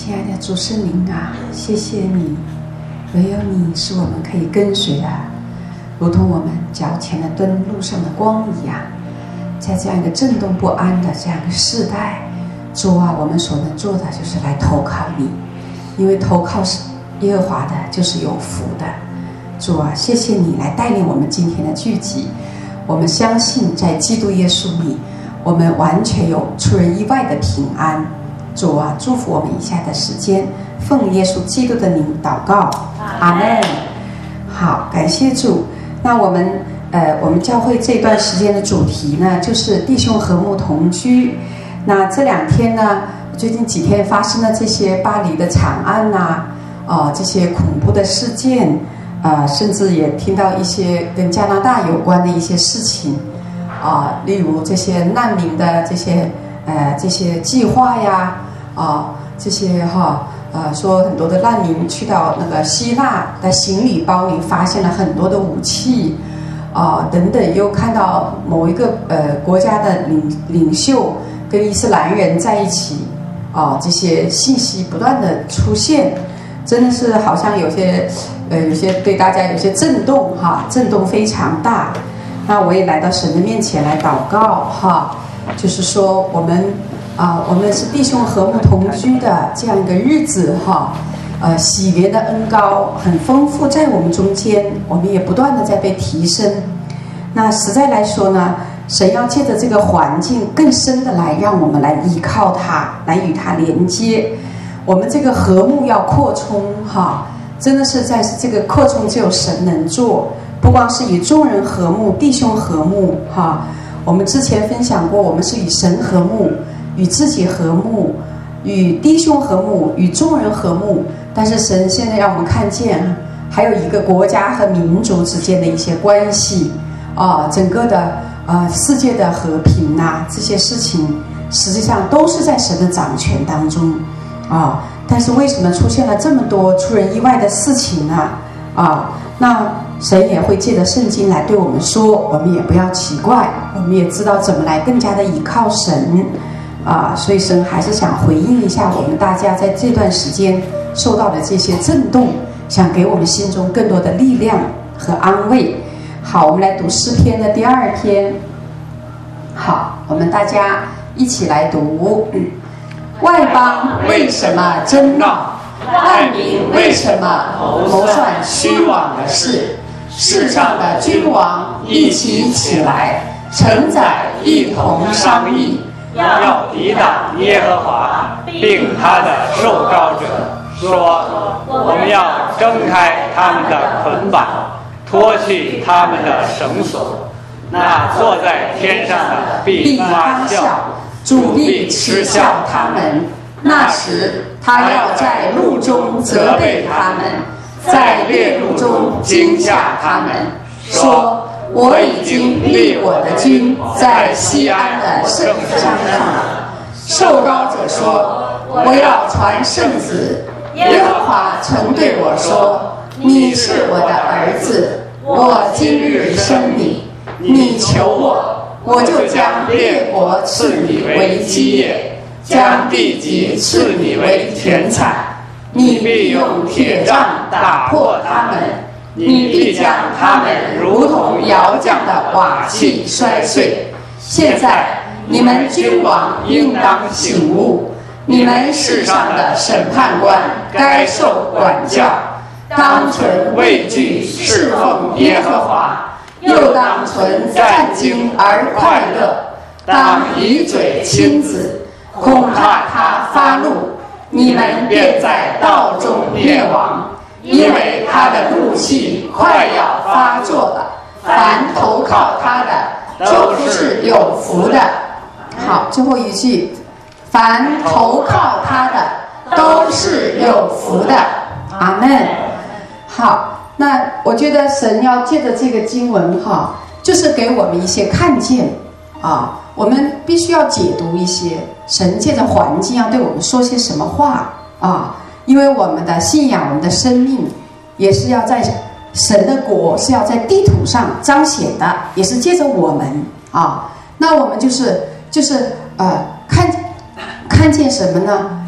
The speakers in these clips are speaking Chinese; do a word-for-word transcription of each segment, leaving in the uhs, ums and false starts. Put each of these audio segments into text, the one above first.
亲爱的主圣灵啊，谢谢你，唯有你是我们可以跟随的，如同我们脚前的灯，路上的光一样。在这样一个震动不安的这样一个世代，主啊，我们所能做的就是来投靠你，因为投靠耶和华的就是有福的。主啊，谢谢你来带领我们今天的聚集，我们相信在基督耶稣里，我们完全有出人意外的平安。主啊，祝福我们以下的时间，奉耶稣基督的名祷告，阿们。好，感谢主。那我们呃，我们教会这段时间的主题呢，就是弟兄和睦同居。那这两天呢，最近几天发生的这些巴黎的惨案呐、啊，哦，这些恐怖的事件，啊、呃，甚至也听到一些跟加拿大有关的一些事情，啊、呃，例如这些难民的这些呃这些计划呀。啊，这些哈呃，说很多的难民去到那个希腊的行李包里发现了很多的武器啊等等，又看到某一个呃国家的领领袖跟伊斯兰人在一起啊，这些信息不断的出现，真的是好像有些呃有些对大家有些震动哈，震动非常大。那我也来到神的面前来祷告哈，就是说我们。啊，我们是弟兄和睦同居的这样一个日子哈，呃，喜怜的恩膏很丰富在我们中间，我们也不断的在被提升。那实在来说呢，神要借着这个环境更深的来让我们来依靠他，来与他连接。我们这个和睦要扩充哈，真的是在这个扩充只有神能做，不光是与众人和睦、弟兄和睦哈。我们之前分享过，我们是与神和睦。与自己和睦，与弟兄和睦，与众人和睦。但是神现在让我们看见，还有一个国家和民族之间的一些关系啊，整个的呃世界的和平呐、啊，这些事情实际上都是在神的掌权当中啊。但是为什么出现了这么多出人意外的事情呢？啊，那神也会借着圣经来对我们说，我们也不要奇怪，我们也知道怎么来更加的依靠神。啊，所以神还是想回应一下我们大家在这段时间受到的这些震动，想给我们心中更多的力量和安慰。好，我们来读诗篇的第二篇。好，我们大家一起来读。嗯、外邦为什么争闹？万民为什么谋算虚妄的事？世上的君王一起起来，臣宰一同商议。 要抵挡耶和华，并他的受膏者，说：我们要挣开他们的捆绑，脱去他们的绳索。那坐在天上的必发笑，主必嗤笑他们。 那时，他要在怒中责备他们，在烈怒中惊吓他们，说：我已经立我的君在西安的圣山上了。受膏者说：我要传圣旨。耶和华曾对我说：你是我的儿子，我今日生你。你求我，我就将列国赐你为基业，将地级赐你为田产。你必用铁杖打破他们，你必将他们如同窑匠的瓦器摔碎。现在你们君王应当醒悟，你们世上的审判官该受管教，当存畏惧侍奉耶和华，又当存战惊而快乐，当以嘴亲子，恐怕他发怒，你们便在道中灭亡。因为他的怒气快要发作了，凡投靠他的都是有福的。好，最后一句，凡投靠他的都是有福的。阿们。好，那我觉得神要借着这个经文哈，就是给我们一些看见啊，我们必须要解读一些神借着环境要对我们说些什么话啊。因为我们的信仰，我们的生命也是要在神的国，是要在地图上彰显的，也是借着我们啊。那我们就是就是呃看看见什么呢？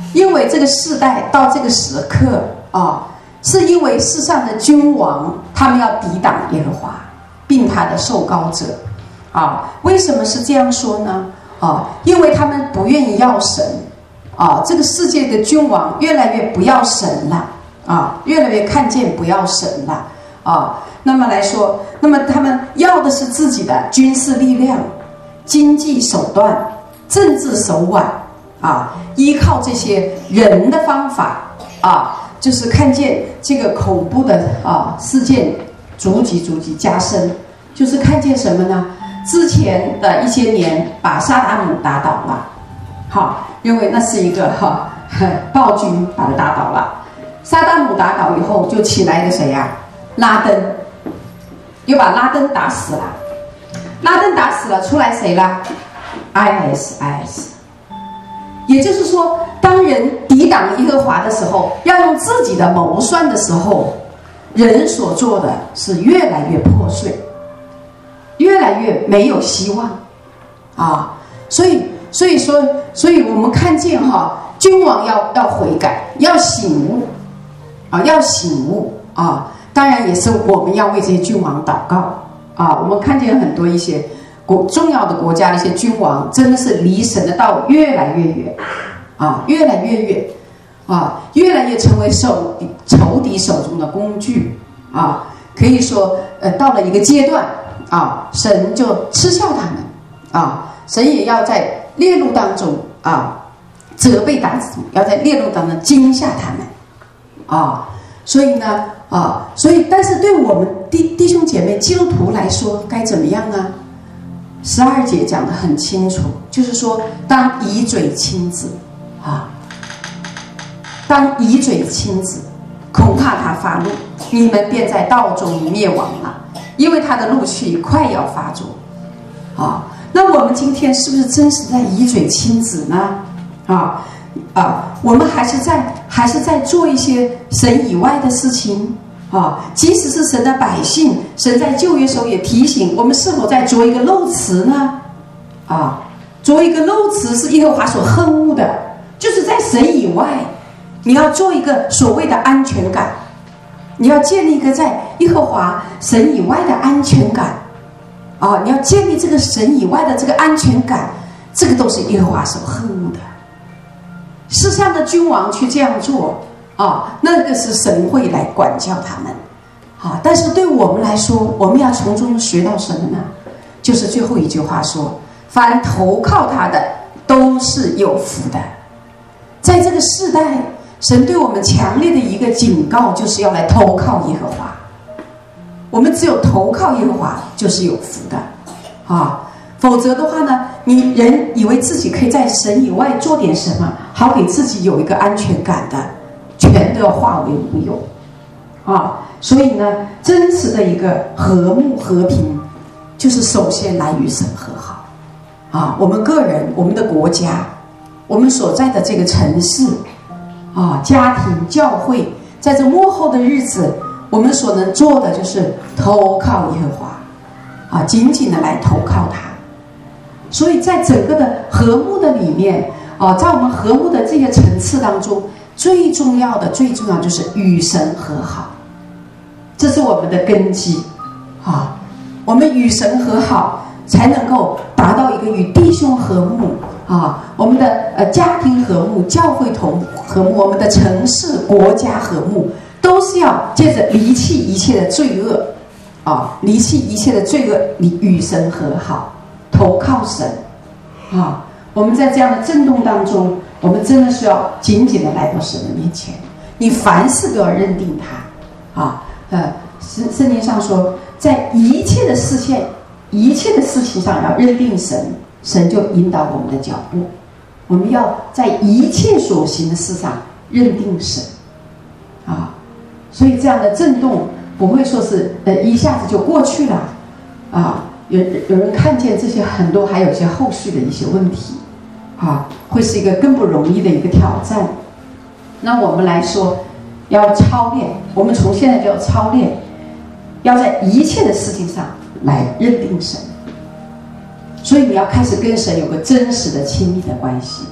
因为这个世代到这个时刻啊，是因为世上的君王他们要抵挡耶和华，并他的受膏者啊。为什么是这样说呢？啊，因为他们不愿意要神啊，这个世界的君王越来越不要神了啊，越来越看见不要神了啊。那么来说，那么他们要的是自己的军事力量、经济手段、政治手腕啊，依靠这些人的方法啊，就是看见这个恐怖的啊事件逐级逐级加深，就是看见什么呢？之前的一些年把萨达姆打倒了，好，因为那是一个哈、啊、暴君把他打倒了。萨达姆打倒以后，就起来一个谁呀、啊？拉登，又把拉登打死了。拉登打死了，出来谁了 ？I S I S。也就是说，当人抵挡耶和华的时候，要用自己的谋算的时候，人所做的是越来越破碎，越来越没有希望啊！所以，所以说，所以我们看见哈，君王要要悔改，要醒悟啊，要醒悟啊！当然，也是我们要为这些君王祷告啊！我们看见很多一些国重要的国家的一些君王，真的是离神的道越来越远啊，越来越远啊，越来越成为手仇敌手中的工具啊！可以说，呃，到了一个阶段。啊，神就嗤笑他们啊，神也要在烈怒当中啊责备他们，要在烈怒当中惊吓他们啊。所以呢啊，所以但是对我们弟弟兄姐妹基督徒来说，该怎么样呢？十二节讲得很清楚，就是说当以嘴亲子啊，当以嘴亲子，恐怕他发怒，你们便在道中灭亡了。因为他的怒气快要发作，啊，那我们今天是不是真是在以嘴亲子呢？啊啊，我们还是在还是在做一些神以外的事情啊？即使是神的百姓，神在旧约时候也提醒我们，是否在做一个漏词呢？啊，做一个漏词是耶和华所恨恶的，就是在神以外，你要做一个所谓的安全感。你要建立一个在耶和华神以外的安全感啊！你要建立这个神以外的这个安全感，这个都是耶和华所恨恶的。世上的君王去这样做啊，那个是神会来管教他们啊。但是对我们来说，我们要从中学到什么呢？就是最后一句话说：凡投靠他的都是有福的。在这个世代，神对我们强烈的一个警告，就是要来投靠耶和华。我们只有投靠耶和华，就是有福的啊！否则的话呢，你人以为自己可以在神以外做点什么，好给自己有一个安全感的，全都要化为乌有啊！所以呢，真实的一个和睦和平，就是首先来与神和好啊！我们个人、我们的国家、我们所在的这个城市。啊，家庭、教会，在这末后的日子，我们所能做的就是投靠耶和华，啊，紧紧的来投靠他。所以在整个的和睦的里面，啊，在我们和睦的这些层次当中，最重要的、最重要就是与神和好，这是我们的根基啊。我们与神和好，才能够达到一个与弟兄和睦。啊，我们的呃家庭和睦，教会同和睦，我们的城市、国家和睦，都是要借着离弃一切的罪恶，啊，离弃一切的罪恶，你与神和好，投靠神，啊，我们在这样的震动当中，我们真的是要紧紧的来到神的面前，你凡事都要认定他，啊，呃，圣圣经上说，在一切的事情、一切的事情上要认定神。神就引导我们的脚步，我们要在一切所行的事上认定神啊，所以这样的震动不会说是呃一下子就过去了啊。有有人看见这些很多，还有一些后续的一些问题啊，会是一个更不容易的一个挑战。那我们来说要操练，我们从现在就要操练，要在一切的事情上来认定神。所以你要开始跟神有个真实的亲密的关系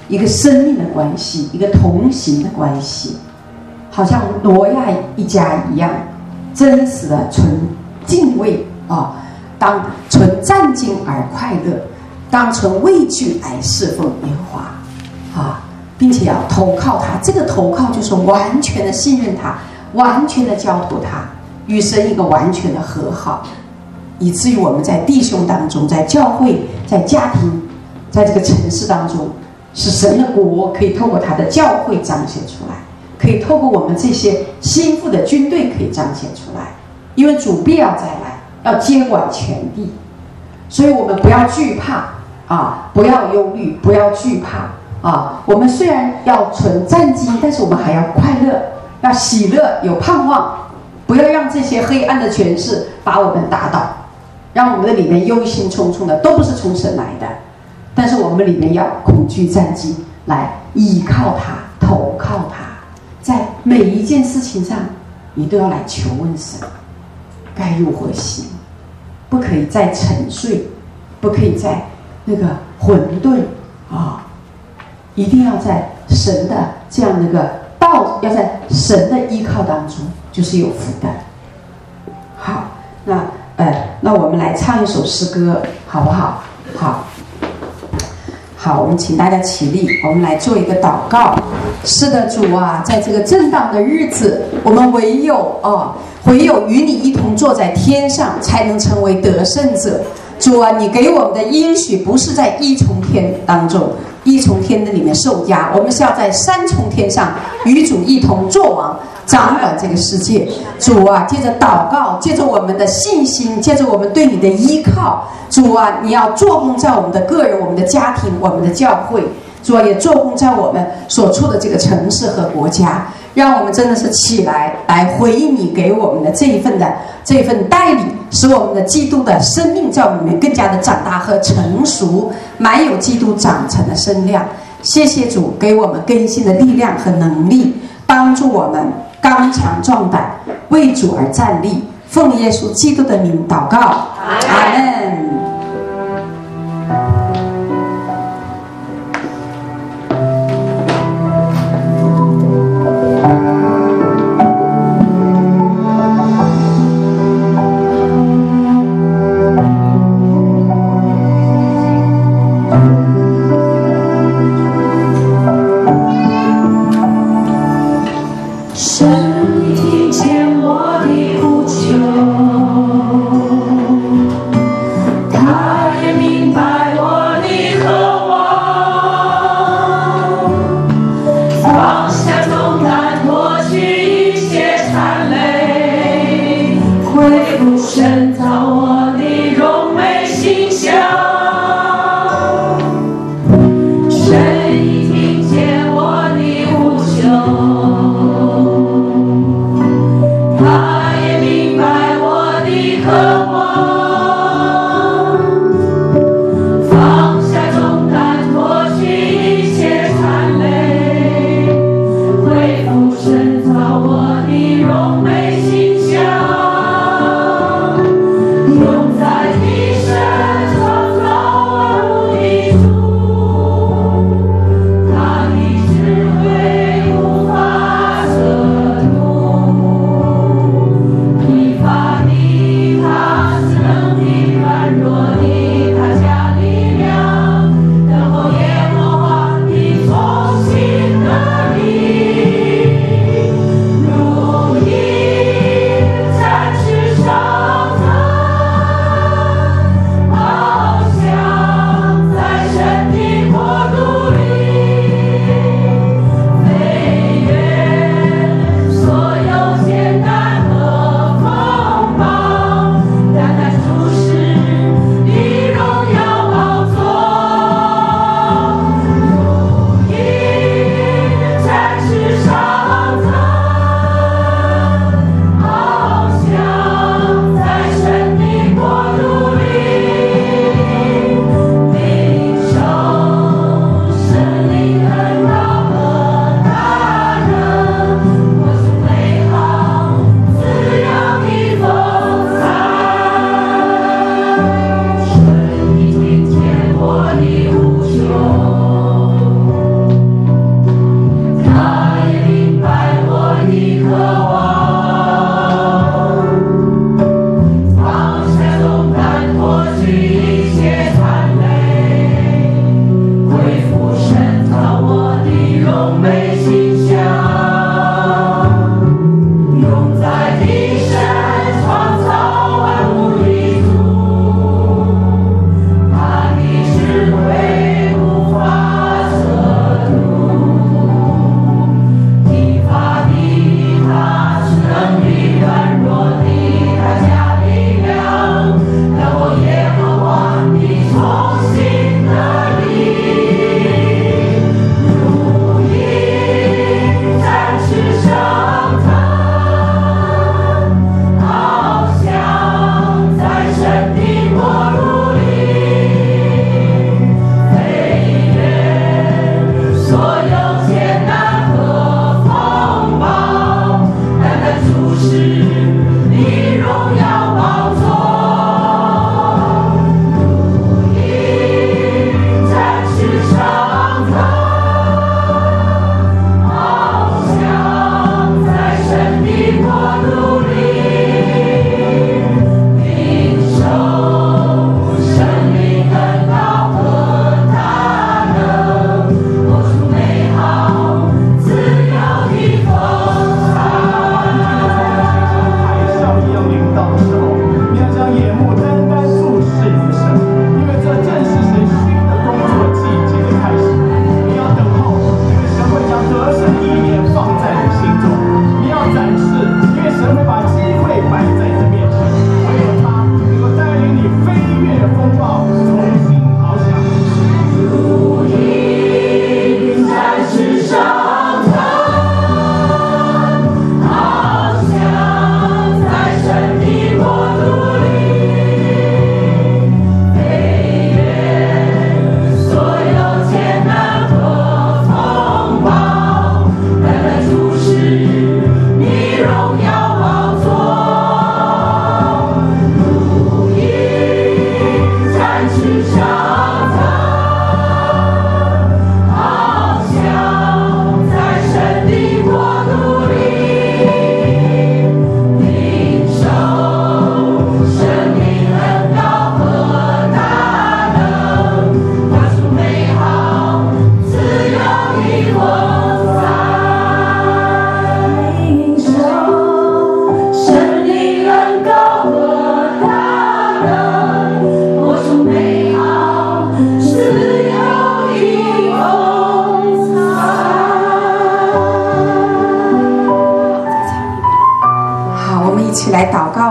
一个生命的关系，一个同行的关系，好像挪亚一家一样，真实的存敬畏啊，当存战兢而快乐，当存畏惧来侍奉耶和华啊，并且要投靠他。这个投靠就是完全的信任他，完全的交托他，与神一个完全的和好，以至于我们在弟兄当中，在教会，在家庭，在这个城市当中，使神的国可以透过他的教会彰显出来，可以透过我们这些心腹的军队可以彰显出来。因为主必要再来，要接管全地，所以我们不要惧怕啊，不要忧虑，不要惧怕啊。我们虽然要存战兢，但是我们还要快乐，要喜乐，有盼望，不要让这些黑暗的权势把我们打倒，让我们的里面忧心忡忡的，都不是从神来的。但是我们里面要恐惧战兢，来依靠他，投靠他，在每一件事情上，你都要来求问神，该如何行？不可以再沉睡，不可以再那个混沌啊！一定要在神的这样那个道，要在神的依靠当中，就是有福的。好，那呃，那我们来唱一首诗歌，好不好？好。好，我们请大家起立，我们来做一个祷告。是的，主啊，在这个震荡的日子，我们唯有啊，唯有与你一同坐在天上，才能成为得胜者。主啊，你给我们的应许不是在一重天当中，一重天的里面受压，我们是要在三重天上与主一同作王，掌管这个世界。主啊，借着祷告，借着我们的信心，借着我们对你的依靠，主啊，你要做工在我们的个人、我们的家庭、我们的教会。主啊，也做工在我们所处的这个城市和国家，让我们真的是起来来回应你给我们的这一份的这一份带领，使我们的基督的生命在我们里面更加的长大和成熟，满有基督长成的身量。谢谢主给我们更新的力量和能力，帮助我们刚强壮胆，为主而站立。奉耶稣基督的名祷告，阿们。 神听见我的呼求，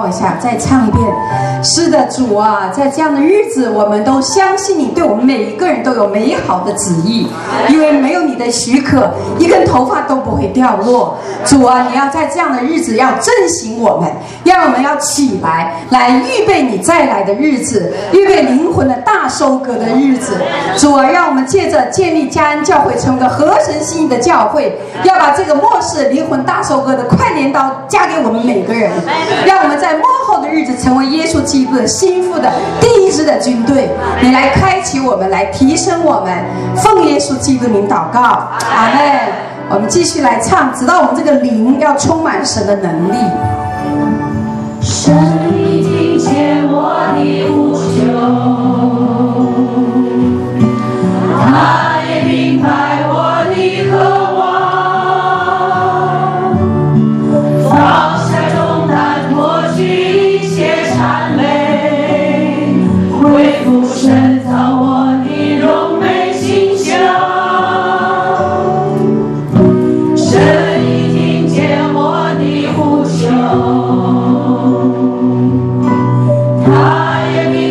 告一下，再唱一遍。是的，主啊，在这样的日子，我们都相信你对我们每一个人都有美好的旨意，因为没有你的许可，一根头发都不会掉落。主啊，你要在这样的日子要振醒我们，让我们要起来，来预备你再来的日子，预备灵魂的大收割的日子。主啊，让我们借着建立嘉恩教会成为个合神心意的教会，要把这个末世灵魂大收割的快镰刀加给我们每个人，让我们在末后的日子成为耶稣基督的心腹的第一支的军队。你来开启我们，来提升我们，奉耶稣基督名祷告，阿们。我们继续来唱，直到我们这个灵要充满神的能力。 神已经见我的无求，他也明白我的渴望，放下重担，脱去一切谄媚，恢复深造我的荣美形象。神已听见我的呼求，他也明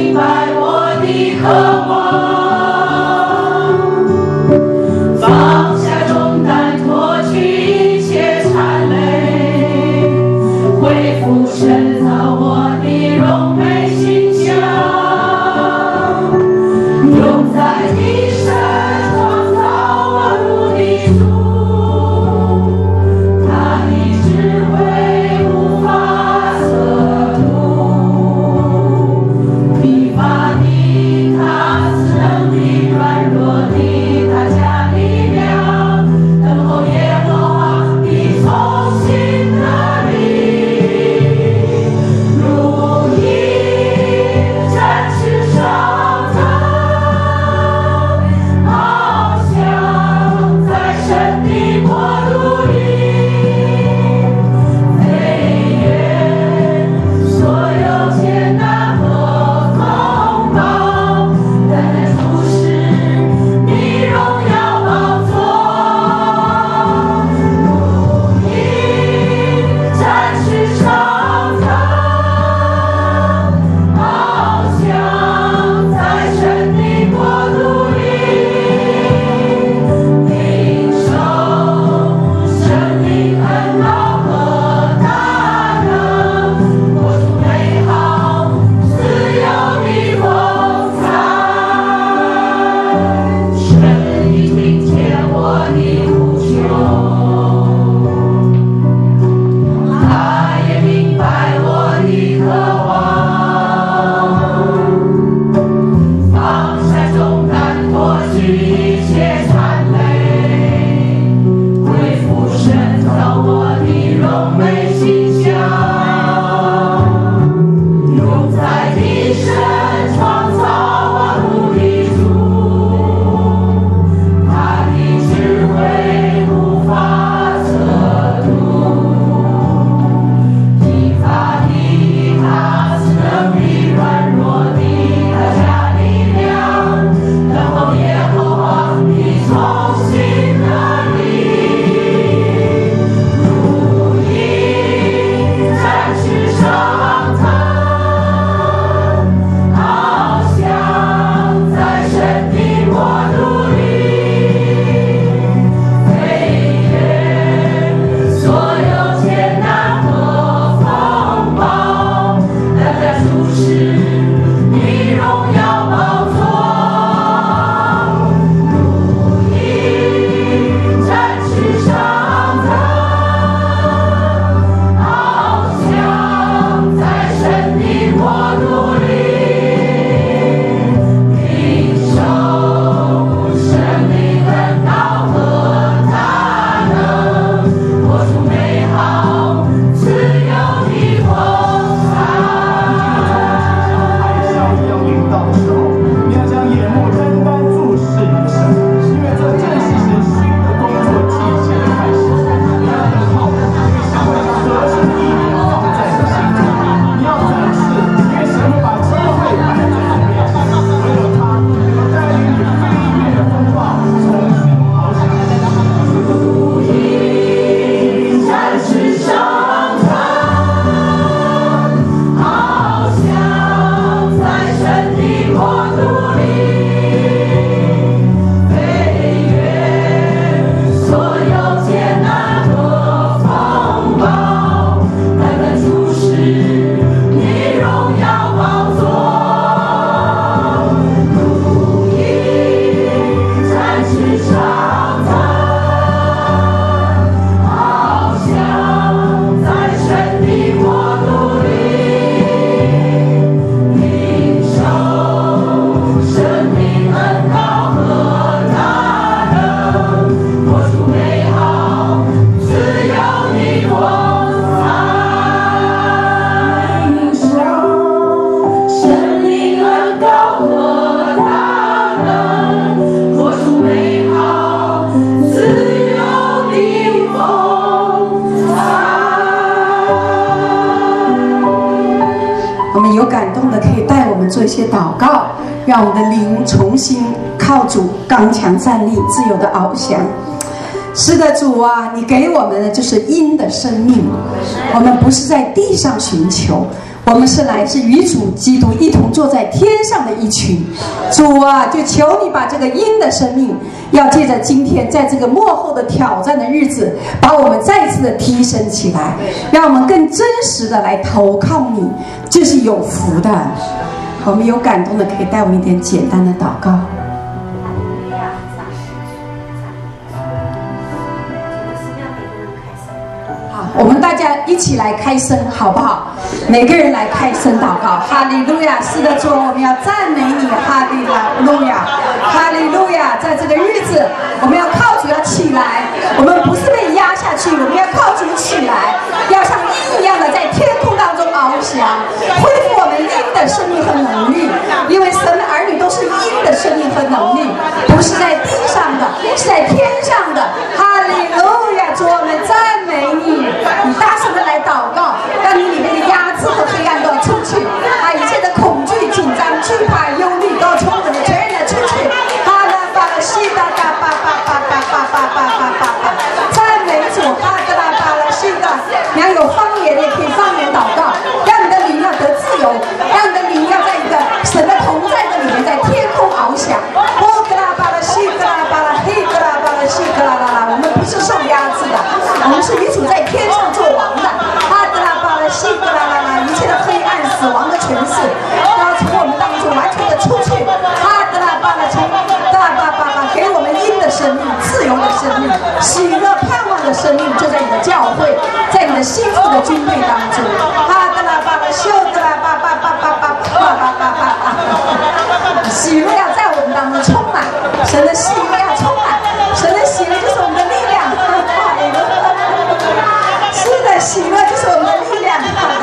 做一些祷告，让我们的灵重新靠主刚强站立，自由的翱翔。是的，主啊，你给我们的就是阴的生命，我们不是在地上寻求，我们是来自与主基督一同坐在天上的一群。主啊，就求你把这个阴的生命，要借着今天在这个末后的挑战的日子，把我们再次的提升起来，让我们更真实的来投靠你，就是有福的。我们有感动的，可以带我们一点简单的祷告。我们大家一起来开声，好不好？每个人来开声祷告。哈利路亚！是的，主，我们要赞美你。哈利路亚，哈利路亚！在这个日子，我们要靠主要起来，我们不是被压下去，我们要靠主起来，要像鹰一样的在天空当中翱翔，恢复我们鹰的生命和能力。因为神的儿女都是鹰的生命和能力，不是在地上的，是在天上的。哈利路亚！主，我们赞美你。你大声的来祷告，让你里面的压制和黑暗都要出去，啊，一切的恐惧、紧张、惧怕、忧虑都要从我们的全然的出去。哈拉巴拉西达达巴巴巴巴巴巴巴巴巴巴，赞美主！哈德拉巴拉西达，你要有方言也可以方言祷告，让你的灵要得自由，让你的灵要在一个神的同在的里面，在天空翱翔。哦，德拉巴拉西德拉巴拉嘿德拉巴拉西德拉拉拉，我们不是受压制的，我们是与主在天上做王的。哈德拉巴拉西德拉拉拉，一切的黑暗、死亡的权势，都要从我们当中完全的出去。哈德拉巴拉从大巴巴巴给我们阴的生命、自由的生命、喜乐盼望的生命，就在你的教会，在你的幸福的军队当中。哈德拉巴拉修德拉巴巴巴巴巴巴巴巴巴巴，喜乐要在我们当中充满，神的喜乐要充满，神的喜乐就是我们的力量。是的，喜乐就是我们的力量。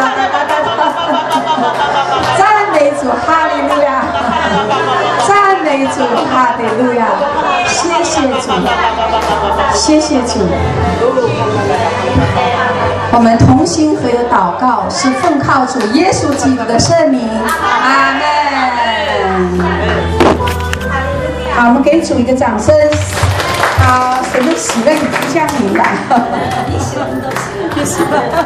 赞美主，哈利路亚！赞美主，哈利路亚！谢谢主，谢谢主。我们同心合一祷告，是奉靠主耶稣基督的圣名，阿门。好，我们给主一个掌声。好，神的喜乐已经降临了。